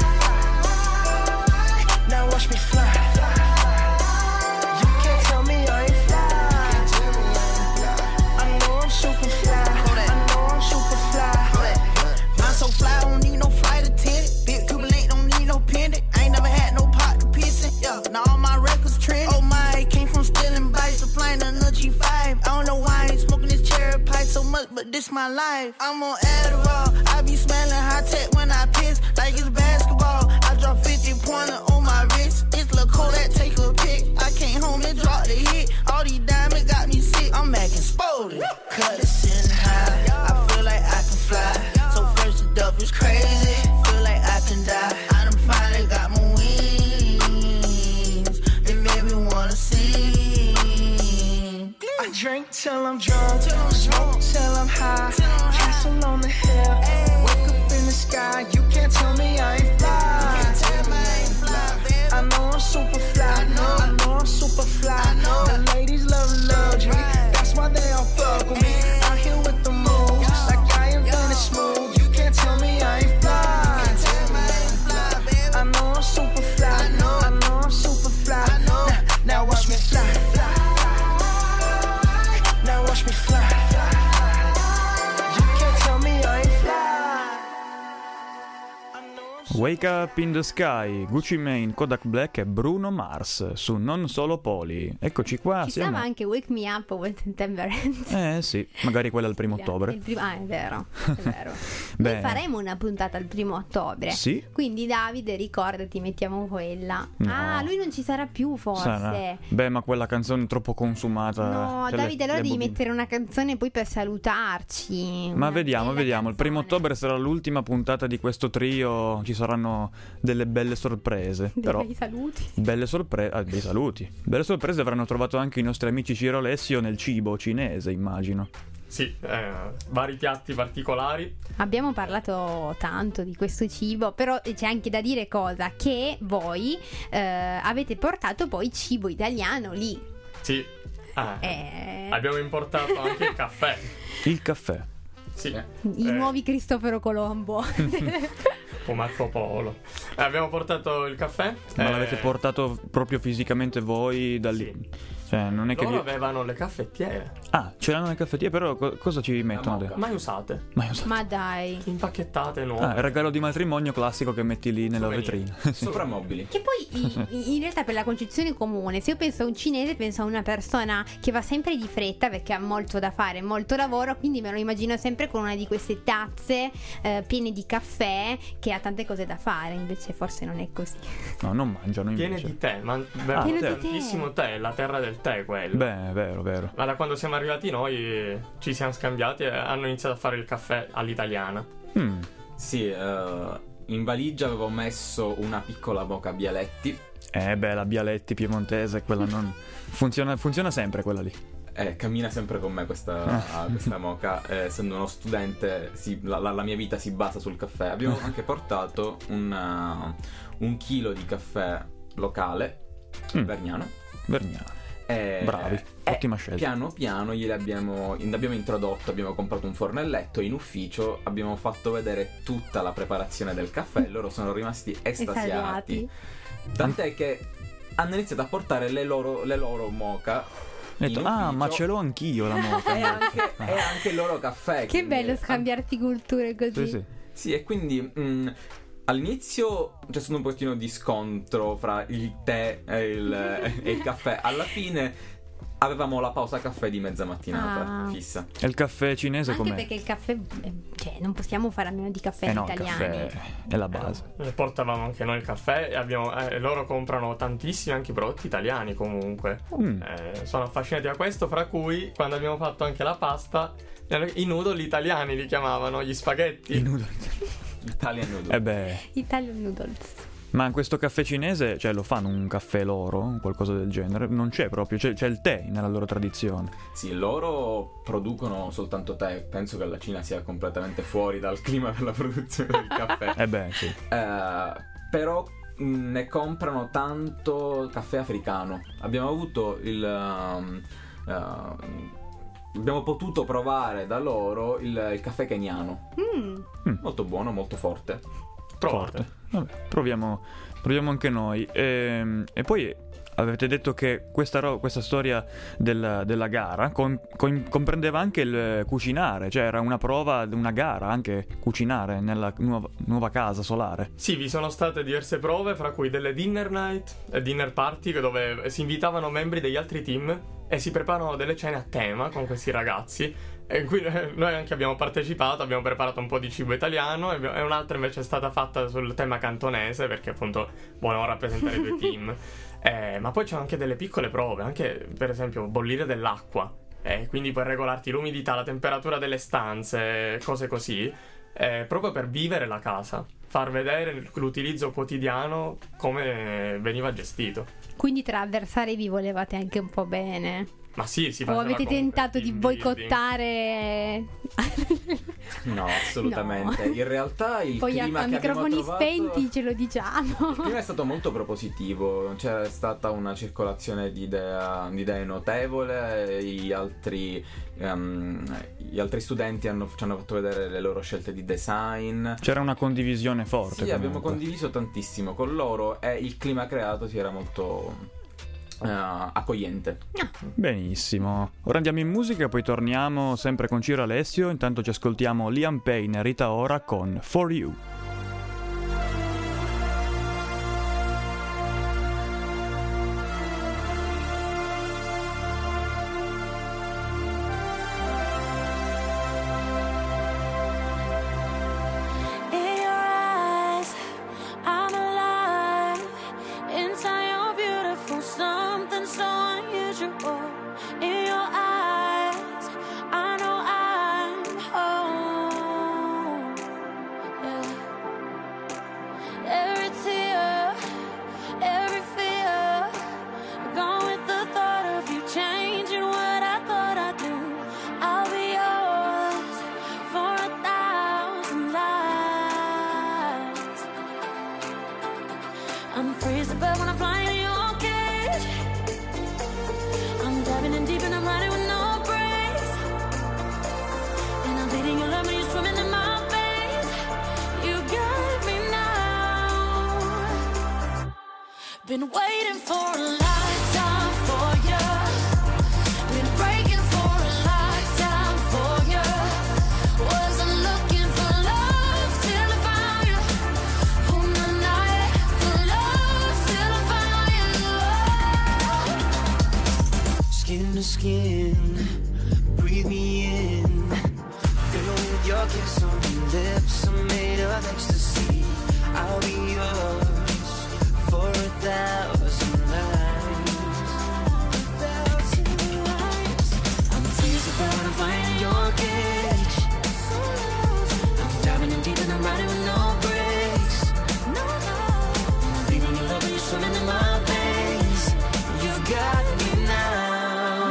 Now watch me fly. You can't tell me I ain't fly. I know I'm super fly, I know I'm super fly. I'm so fly, I don't need no flight attendant. Big Cuban ain't don't need no pendant. I ain't never had no pot to piss in. Yeah, now all my records trend. Oh my, came from stealing bikes to flying on the G5. I don't know why I ain't smoking this cherry pie so much, but this my life. I'm on Adderall, I be smelling high tech when I piss, like it's basketball. I drop 50 pointer on my wrist. It's Lil' Kodak, take a pic. I came home and dropped the hit. All these diamonds got me sick. I'm acting spotted. Cut it sitting high. I feel like I can fly. So fresh the duff is crazy. Feel like I can die. I done finally drink till I'm drunk, smoke till I'm high, castle on the hill, wake up in the sky. You can't tell me I ain't fly. I know I'm super fly. I know I'm super fly. The ladies love luxury. That's why they all fuck with me. Out here with the moves, like I am done smooth. You can't tell me I ain't fly. I know I'm super fly. I know I'm super fly. Now watch me fly. Now watch me fly. You can't tell me I ain't fly. Wake Up in the Sky, Gucci Mane, Kodak Black e Bruno Mars su Non Solo Poli. Eccoci qua, Ci siamo. stava anche Wake Me Up with September Ends. Sì, magari quella il 1 ottobre. Ah, è vero, è vero. Beh. Noi faremo una puntata il 1 ottobre. Sì. Quindi Davide, ricordati, mettiamo quella. No. Ah, lui non ci sarà più forse. Sarà. Beh, ma quella canzone è troppo consumata. No, Cioè, Davide, allora le devi bobine. mettere una canzone poi per salutarci. Ma Una vediamo. bella Il 1 canzone. ottobre sarà l'ultima puntata di questo trio. Ci saranno delle belle sorprese. Dei Però bei saluti. belle sorprese. Dei saluti. Belle sorprese avranno trovato anche i nostri amici Ciro Alessio nel cibo cinese, immagino. Sì, vari piatti particolari. Abbiamo parlato tanto di questo cibo, però c'è anche da dire cosa che voi avete portato poi cibo italiano lì. Sì, abbiamo importato anche il caffè. Il caffè. Sì, I nuovi Cristoforo Colombo. o Marco Polo. Abbiamo portato il caffè. Ma l'avete portato proprio fisicamente voi da lì? Sì. Cioè, non è che Loro avevano le caffettiere, Ah, ce l'hanno nel caffettiere, però cosa ci mettono moka. dentro? mai usate, Ma io so. Ma dai. impacchettate nuove. Ah, il regalo di matrimonio classico che metti lì nella Souvenir. vetrina. Soprammobili. Che poi in realtà per la concezione comune, se io penso a un cinese, penso a una persona che va sempre di fretta perché ha molto da fare, molto lavoro, quindi me lo immagino sempre con una di queste tazze piene di caffè che ha tante cose da fare, invece forse non è così. No, non mangiano Piene invece. di tè, ma Pieno di tantissimo tè, la terra del tè quello. Beh, è vero, vero. Ma da quando siamo arrivati noi ci siamo scambiati e hanno iniziato a fare il caffè all'italiana. Sì, in valigia avevo messo una piccola moka Bialetti. Beh, la Bialetti piemontese, quella non... Funziona sempre quella lì. Cammina sempre con me questa moka. Essendo uno studente, la mia vita si basa sul caffè. Abbiamo anche portato un chilo di caffè locale, Vergnano. Vergnano. Bravi, ottima scelta. Piano piano abbiamo introdotto, abbiamo comprato un fornelletto in ufficio, abbiamo fatto vedere tutta la preparazione del caffè, loro sono rimasti estasiati. Tant'è che hanno iniziato a portare le loro moka. Ho detto, in ufficio. ma ce l'ho anch'io la moka. e anche il loro caffè. Che quindi- bello scambiarti culture così. Sì. Sì, e quindi all'inizio c'è stato un pochettino di scontro fra il tè e il caffè. Alla fine avevamo la pausa caffè di mezza mattinata fissa. E il caffè cinese Anche com'è? perché il caffè, cioè non possiamo fare a meno di caffè No, il italiani. caffè è la base. Portavamo anche noi il caffè e loro comprano tantissimi anche prodotti italiani comunque. Sono affascinati da questo, fra cui quando abbiamo fatto anche la pasta, i noodle italiani li chiamavano, gli spaghetti. I noodle. Italian noodle. Beh, Italian noodles. ma in questo caffè cinese, cioè lo fanno un caffè loro, qualcosa del genere? Non c'è proprio, c'è il tè nella loro tradizione. Sì, loro producono soltanto tè. Penso che la Cina sia completamente fuori dal clima della produzione del caffè. Beh, sì. Però ne comprano tanto caffè africano. Abbiamo avuto abbiamo potuto provare da loro il caffè keniano. Molto buono, molto forte. Provate. Vabbè, proviamo anche noi. E poi avete detto che questa storia della gara comprendeva anche il cucinare, cioè era una prova, una gara anche cucinare nella nuova casa solare. Sì, vi sono state diverse prove, fra cui delle dinner night e dinner party, dove si invitavano membri degli altri team e si preparano delle cene a tema con questi ragazzi. E in cui noi anche abbiamo partecipato, abbiamo preparato un po' di cibo italiano e un'altra invece è stata fatta sul tema cantonese, perché appunto volevamo rappresentare i due team. Ma poi c'è anche delle piccole prove, anche per esempio bollire dell'acqua, quindi puoi regolarti l'umidità, la temperatura delle stanze, cose così, proprio per vivere la casa, far vedere l'utilizzo quotidiano, come veniva gestito. Quindi tra avversari vi volevate anche un po' bene. Ma sì, si O faceva avete comunque tentato di team building. boicottare? No, assolutamente. No. In realtà il Poi clima a che abbiamo microfoni trovato... spenti ce lo diciamo. Il clima è stato molto propositivo, c'è stata una circolazione di idee notevole, gli altri studenti ci hanno fatto vedere le loro scelte di design. C'era una condivisione forte. Sì, abbiamo comunque. condiviso tantissimo con loro e il clima creato si era molto accogliente. Benissimo. Ora andiamo in musica e poi torniamo sempre con Ciro Alessio. Intanto ci ascoltiamo Liam Payne e Rita Ora con For You. In your eyes, I'm alive. Inside you're beautiful, something so unusual. In your eyes, I know I'm home. Yeah. Every tear, every fear, gone with the thought of you changing what I thought I'd do. I'll be yours for 1,000 lives. I'm free as a bird when I'm flying in your cage. I'm diving in deep and I'm riding with no brakes. And I'm bleeding your love when you're swimming in my veins. You got me now. Been waiting for a lifetime for you. Been breaking for a lifetime for you. Wasn't looking for love till I found you. On the night for love till I found you. Skin to skin, breathe me in. Fill with your kiss on your lips, I'm made of ecstasy. I'll be yours for 1,000 lives. I'm free as a bird when I'm flying in your cage. I'm diving in deep and I'm riding with no brakes. And I'm bleeding your love when you're swimming in my veins. You've got me now.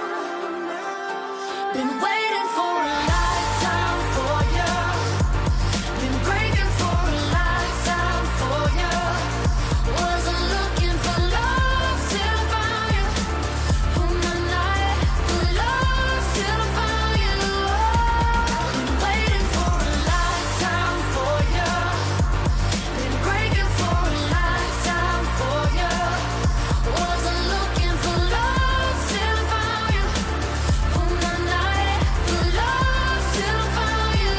Been waiting for a lifetime for you. Been breaking for a lifetime for you. Wasn't looking for love till I found you. On the night for love till I found you. Been waiting for a lifetime for you. Been breaking for a lifetime for you. Wasn't looking for love till I found you. On the night for love till I found you.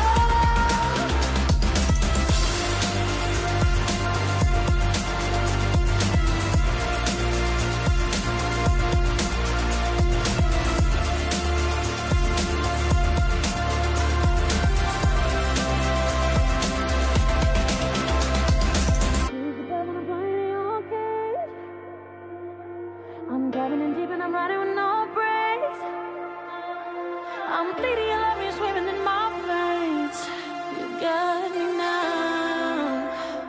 I'm diving in deep and I'm riding with no brakes. I'm bleeding your love, you're swimming in my veins. You got me now.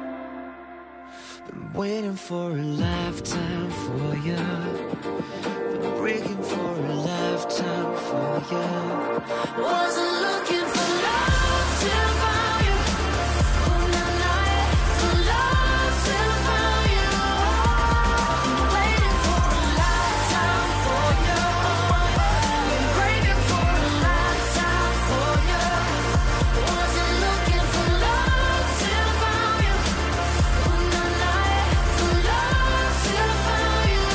Been waiting for a lifetime for you. Been breaking for a lifetime for you. Wasn't looking for love till I found you. On the night for love till I found you. Been waiting for a lifetime for you. Been breaking for a lifetime for you. Wasn't looking for love till I found you. On the night for love till I found you.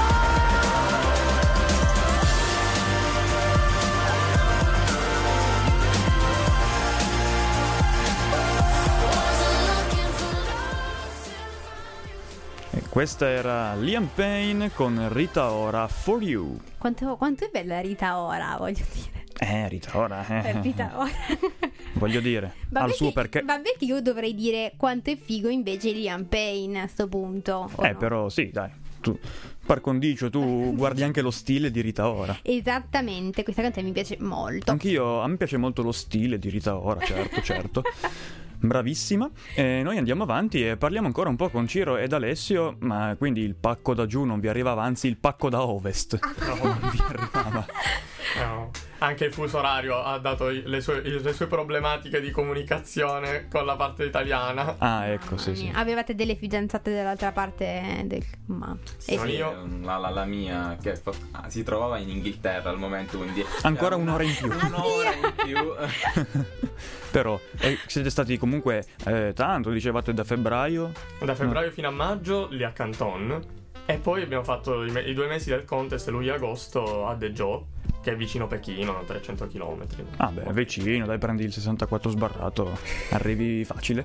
E questa era Liam Payne con Rita Ora, For You. Quanto è bella Rita Ora, voglio dire. Rita Ora, Rita Ora. voglio dire, Vabbè al suo che- perché. Vabbè che io dovrei dire quanto è figo invece Liam Payne a sto punto. o no? Però sì, dai, tu, par condicio, tu guardi anche lo stile di Rita Ora. Esattamente, questa canzone mi piace molto. Anch'io, a me piace molto lo stile di Rita Ora, certo, certo. bravissima. Noi andiamo avanti e parliamo ancora un po' con Ciro ed Alessio, ma quindi il pacco da giù non vi arrivava, anzi il pacco da ovest non vi arrivava. No. Anche il fuso orario ha dato le sue problematiche di comunicazione con la parte italiana. Ah, ecco, sì. Avevate delle fidanzate dall'altra parte del... Sì, la mia che si trovava in Inghilterra al momento, quindi ancora un'ora in più. Un'ora in più. Però siete stati comunque tanto, dicevate da febbraio? Da febbraio fino a maggio lì a Canton. E poi abbiamo fatto i 2 mesi del contest, luglio e agosto, a Dezhou, che è vicino Pechino, 300 km. Ah beh, vicino, dai, prendi il 64 sbarrato, arrivi facile.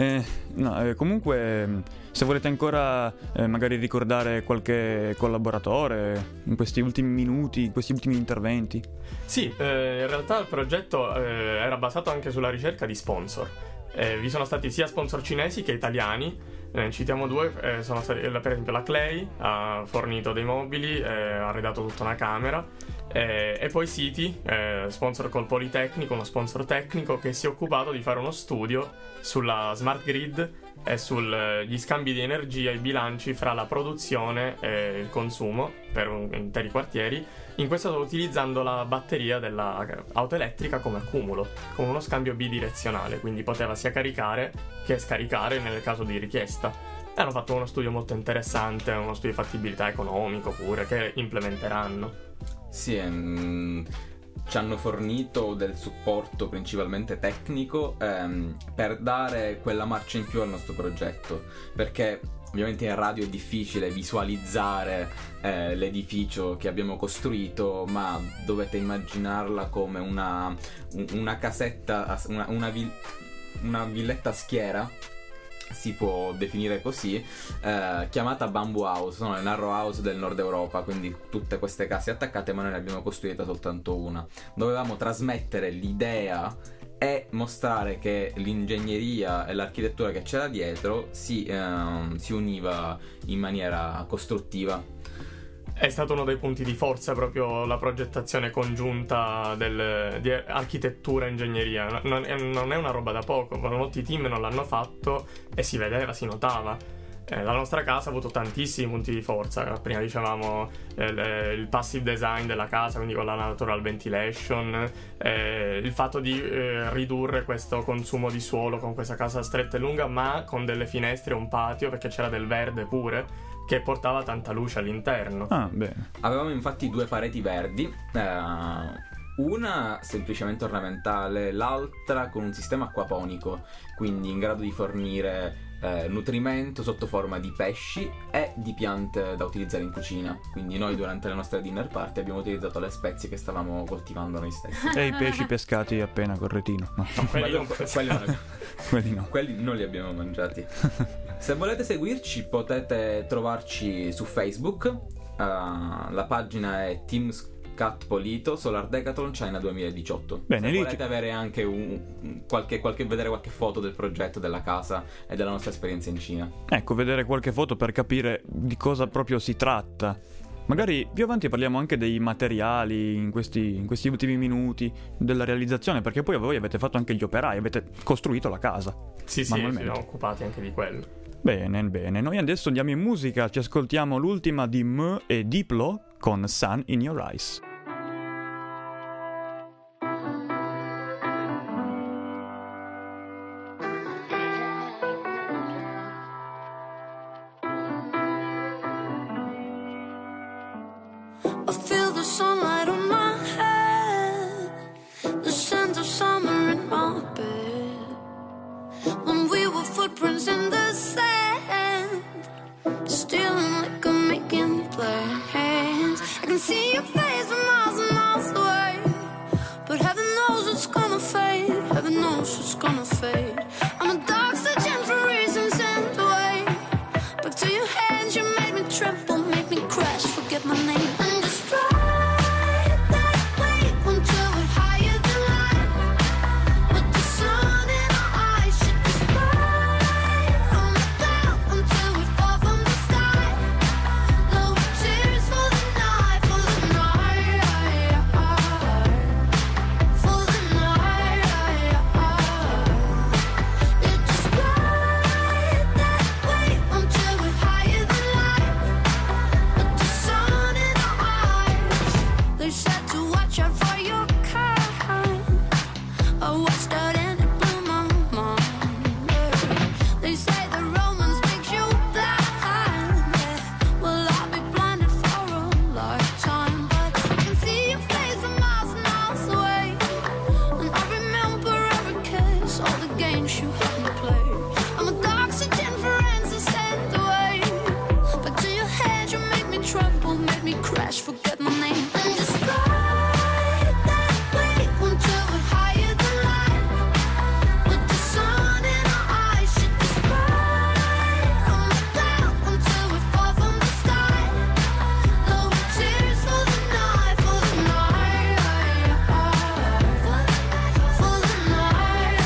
Comunque, se volete ancora magari ricordare qualche collaboratore in questi ultimi minuti, in questi ultimi interventi. Sì, in realtà il progetto era basato anche sulla ricerca di sponsor. Vi sono stati sia sponsor cinesi che italiani. Citiamo 2, sono stati, per esempio la Clay ha fornito dei mobili, ha arredato tutta una camera, e poi City, sponsor col Politecnico, uno sponsor tecnico che si è occupato di fare uno studio sulla smart grid e sugli scambi di energia e i bilanci fra la produzione e il consumo per interi quartieri, in questo caso utilizzando la batteria dell'auto elettrica come accumulo, come uno scambio bidirezionale, quindi poteva sia caricare che scaricare nel caso di richiesta. E hanno fatto uno studio molto interessante, uno studio di fattibilità economico pure, che implementeranno. Sì, ci hanno fornito del supporto principalmente tecnico per dare quella marcia in più al nostro progetto, perché ovviamente in radio è difficile visualizzare l'edificio che abbiamo costruito, ma dovete immaginarla come una casetta, una villetta a schiera, si può definire così, chiamata Bamboo House. Sono le Narrow House del nord Europa, quindi tutte queste case attaccate, ma noi ne abbiamo costruita soltanto una. Dovevamo trasmettere l'idea e mostrare che l'ingegneria e l'architettura che c'era dietro si univa in maniera costruttiva. È stato uno dei punti di forza proprio la progettazione congiunta di architettura e ingegneria. Non è una roba da poco, molti team non l'hanno fatto e si vedeva, si notava. La nostra casa ha avuto tantissimi punti di forza. Prima dicevamo il passive design della casa, quindi con la natural ventilation, il fatto di ridurre questo consumo di suolo con questa casa stretta e lunga, ma con delle finestre e un patio, perché c'era del verde pure che portava tanta luce all'interno. Ah, bene. Avevamo infatti 2 pareti verdi, una semplicemente ornamentale, l'altra con un sistema acquaponico, quindi in grado di fornire nutrimento sotto forma di pesci e di piante da utilizzare in cucina. Quindi noi durante le nostre dinner party abbiamo utilizzato le spezie che stavamo coltivando noi stessi. E i pesci pescati appena col retino. No, quelli non li abbiamo mangiati. Se volete seguirci potete trovarci su Facebook, la pagina è Team Scat Polito Solar Decathlon China 2018. Bene, se volete avere anche vedere qualche foto del progetto, della casa e della nostra esperienza in Cina. Ecco, vedere qualche foto per capire di cosa proprio si tratta. Magari più avanti parliamo anche dei materiali in questi ultimi minuti della realizzazione, perché poi voi avete fatto anche gli operai, avete costruito la casa. Sì, ci siamo occupati anche di quello. Bene, noi adesso andiamo in musica, ci ascoltiamo l'ultima di Me e Diplo con Sun in Your Eyes. I feel the sunlight on my head, the scent of summer in my bed. When we were footprints in the sand, stealing like I'm making plans. I can see your face from miles and miles away, but heaven knows it's gonna fade. Heaven knows it's gonna fade. I'm a dog searching for reasons and way. Back to your hands, you made me tremble, made me crash, forget my name. And just ride that wave until we're higher than life. With the sun in our eyes, should just ride on the cloud until we fall from the sky. No tears for the night, for the night. me crash, forget my name, and just ride that wave until we're higher than life. With the sun in our eyes, should just ride on the cloud until we fall from the sky. Though tears for the night, for the night, for the night.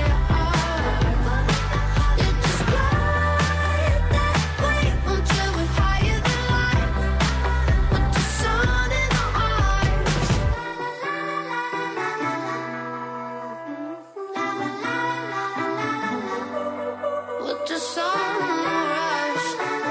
You just ride that wave until we're higher than life. With the sun in our eyes. With the sun in our eyes.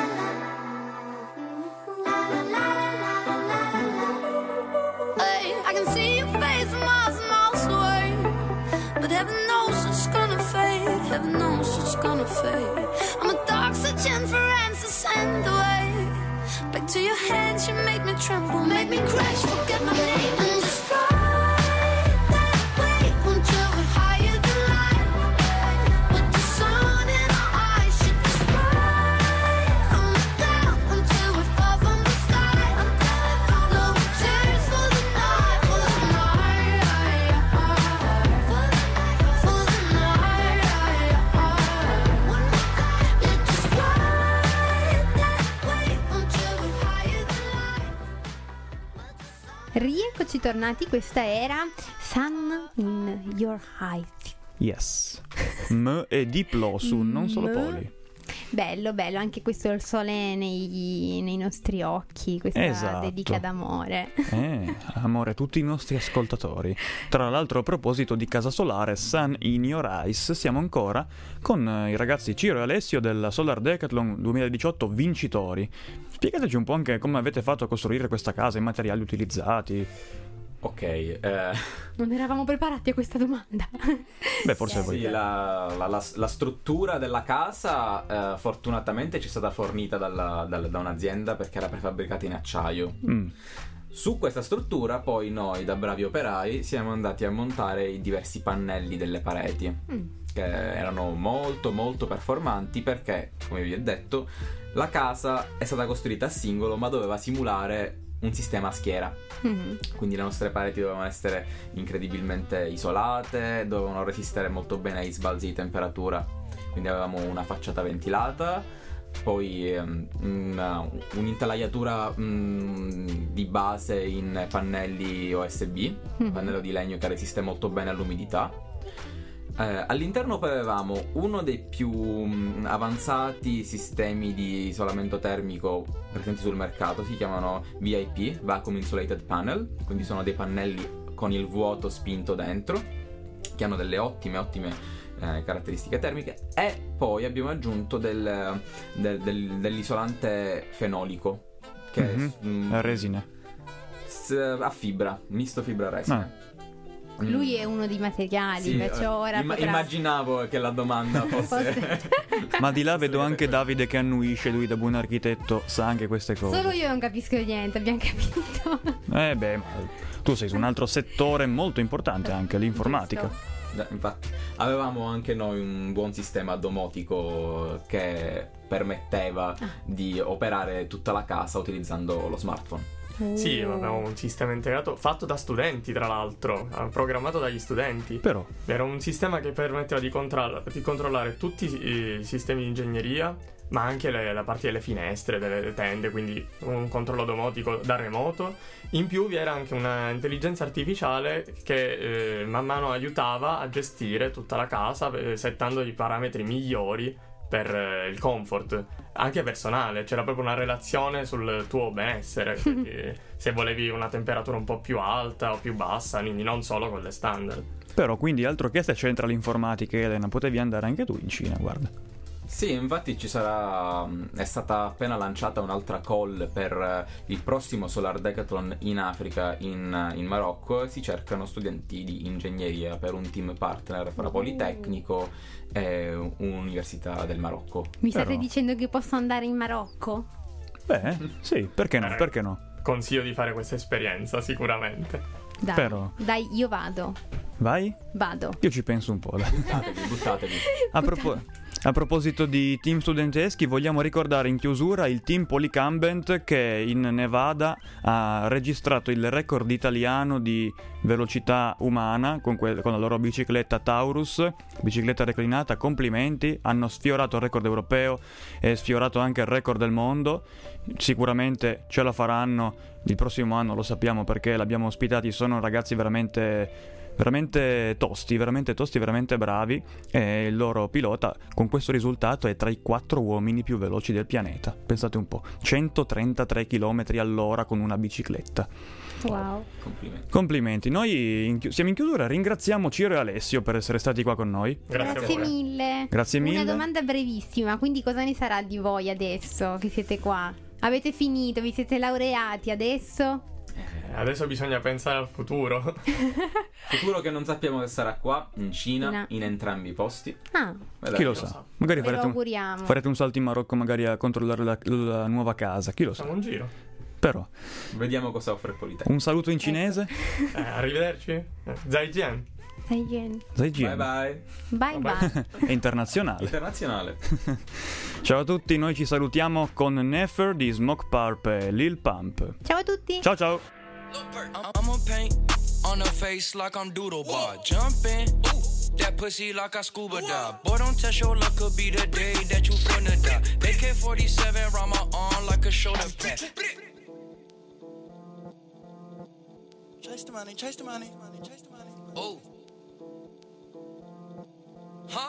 Hey, I can see your face miles and miles away, but heaven knows it's gonna fade. Heaven knows it's gonna fade. I'm a dog searching for answers and the way back to your hands. You make me tremble, make me crash, forget my name, and just ride that wave until we're higher than life. With the sun in our eyes, you just ride on the cloud until we fall from the sky. Low tears for the night, for the night, for the night. You just ride that wave until we're higher than life. Rieccoci tornati, questa era Sun in Your Eyes. Yes. M e Diplo su Non Solo Poli. Bello, bello, anche questo il sole nei nostri occhi, questa Esatto. dedica d'amore. Amore a tutti i nostri ascoltatori. Tra l'altro, a proposito di Casa Solare, Sun in Your Eyes, siamo ancora con i ragazzi Ciro e Alessio del Solar Decathlon 2018 vincitori. Spiegateci un po' anche come avete fatto a costruire questa casa, i materiali utilizzati. Ok, Non eravamo preparati a questa domanda. Beh, forse voi. sì, la struttura della casa fortunatamente ci è stata fornita da un'azienda perché era prefabbricata in acciaio. Su questa struttura poi noi, da bravi operai, siamo andati a montare i diversi pannelli delle pareti, che erano molto molto performanti perché, come vi ho detto, la casa è stata costruita a singolo ma doveva simulare un sistema a schiera. Quindi le nostre pareti dovevano essere incredibilmente isolate, dovevano resistere molto bene ai sbalzi di temperatura. Quindi avevamo una facciata ventilata, poi un'intelaiatura di base in pannelli OSB, pannello di legno che resiste molto bene all'umidità. All'interno poi avevamo uno dei più avanzati sistemi di isolamento termico presenti sul mercato, si chiamano VIP, Vacuum Insulated Panel, quindi sono dei pannelli con il vuoto spinto dentro, che hanno delle ottime caratteristiche termiche, e poi abbiamo aggiunto dell'isolante fenolico, che è resine. a fibra, misto fibra resina. Lui è uno dei materiali, Sì, invece ora potrà... immaginavo che la domanda fosse... Ma di là vedo anche Davide che annuisce, lui da buon architetto sa anche queste cose. Solo io non capisco niente, abbiamo capito. Beh, ma tu sei su un altro settore molto importante, anche l'informatica. Infatti avevamo anche noi un buon sistema domotico che permetteva di operare tutta la casa utilizzando lo smartphone. Sì, avevamo un sistema integrato fatto da studenti, tra l'altro, programmato dagli studenti. Però Era un sistema che permetteva di controllare tutti i sistemi di ingegneria, ma anche la parte delle finestre, delle tende, quindi un controllo domotico da remoto. In più vi era anche una intelligenza artificiale che man mano aiutava a gestire tutta la casa, settando i parametri migliori per il comfort, anche personale. C'era proprio una relazione sul tuo benessere, se volevi una temperatura un po' più alta o più bassa, quindi non solo con le standard. Però quindi altro che se c'entra l'informatica, Elena, potevi andare anche tu in Cina, guarda. Sì, infatti è stata appena lanciata un'altra call per il prossimo Solar Decathlon in Africa, in Marocco, e si cercano studenti di ingegneria per un team partner fra Politecnico e Università del Marocco. Mi state Però- dicendo che posso andare in Marocco? Beh, sì, perché no, perché no? Consiglio di fare questa esperienza, sicuramente. Dai, Però- dai, io vado. Vai? Vado. Io ci penso un po', dai. Buttatevi. A proposito di team studenteschi, vogliamo ricordare in chiusura il team Polycambent che in Nevada ha registrato il record italiano di velocità umana con la loro bicicletta Taurus, bicicletta reclinata. Complimenti, hanno sfiorato il record europeo e sfiorato anche il record del mondo. Sicuramente ce la faranno il prossimo anno, lo sappiamo perché l'abbiamo ospitati, sono ragazzi veramente tosti, veramente bravi, e il loro pilota con questo risultato è tra i 4 uomini più veloci del pianeta. Pensate un po', 133 km all'ora con una bicicletta. Wow. Complimenti. Noi siamo in chiusura, ringraziamo Ciro e Alessio per essere stati qua con noi. Grazie mille. Grazie mille. Una domanda brevissima, quindi cosa ne sarà di voi adesso che siete qua? Avete finito, vi siete laureati adesso? Adesso bisogna pensare al futuro. Futuro che non sappiamo che sarà qua, in Cina, in entrambi i posti. Ah, Chi lo sa? Magari ve lo auguriamo. farete un salto in Marocco magari a controllare la nuova casa, chi lo sa? Facciamo un giro. Però Vediamo cosa offre Politecnico. un saluto in cinese. Arrivederci. Zaijian. Zaijian. Bye Bye bye. È internazionale. Internazionale. Ciao a tutti, noi ci salutiamo con Nefer di Smoke Purp e Lil Pump. Ciao a tutti. Ciao ciao. I'ma paint on her face like I'm doodle bar. Jumping, that pussy like I scuba dive. Boy, don't test your luck, could be the day that you finna die. AK-47 round my arm like a shoulder pad. Chase the money, chase the money, chase the money. Oh. Huh?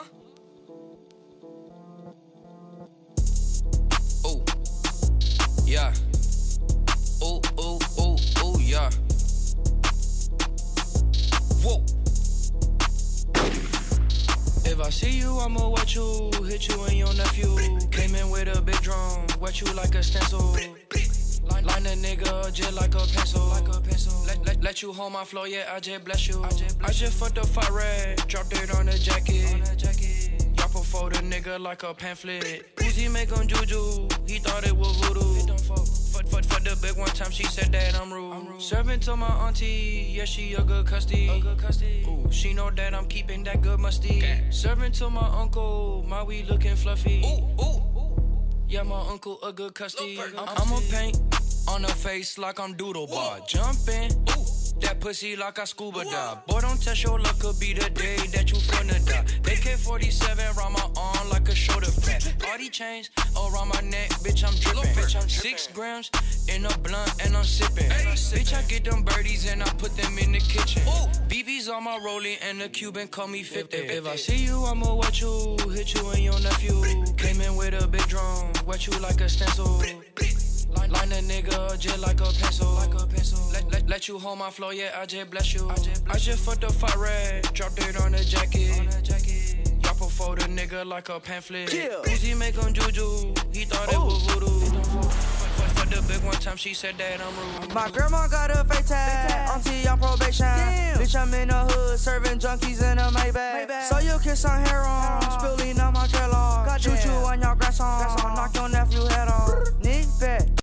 Oh. Yeah. Oh, oh, oh, oh, yeah. Whoa. If I see you, I'ma wet you, hit you and your nephew. Came in with a big drum, wet you like a stencil. Line a nigga just like a pencil. Let you hold my flow, yeah, I just bless you. I just fucked a fat red, dropped it on the jacket. Y'all prefer the nigga like a pamphlet. Uzi make him juju, he thought it was voodoo. For the big one time, she said that I'm rude. Serving to my auntie, yeah, she a good custody. Ooh, she know that I'm keeping that good musty. Serving to my uncle, my weed looking fluffy. Yeah, my uncle a good custody. I'ma paint on her face like I'm doodle bar. Jumping, that pussy like I scuba dive. Boy, don't test your luck, could be the day that you finna die. AK-47 round my arm like a shoulder pad. All these chains around my neck, bitch, I'm drippin'. 6 grams in a blunt and I'm sippin'. Bitch, I get them birdies and I put them in the kitchen. BB's on my rolling and the Cuban call me 50. If I see you, I'ma wet you, hit you and your nephew. Came in with a big drum, wet you like a stencil. Line a nigga just like a pencil. Let you hold my flow, yeah, I just bless you. I just fucked a fat red, dropped it on the jacket. Y'all prefer the nigga like a pamphlet. Uzi make him juju, he thought it was voodoo. For the big one time, she said that I'm rude. My grandma got a fake tag, auntie on probation. Bitch, I'm in the hood, serving junkies in a Maybach. So you kiss on hair on, spilling on my dreadlock. Choo choo on your grandson, knock your nephew head off. Need back.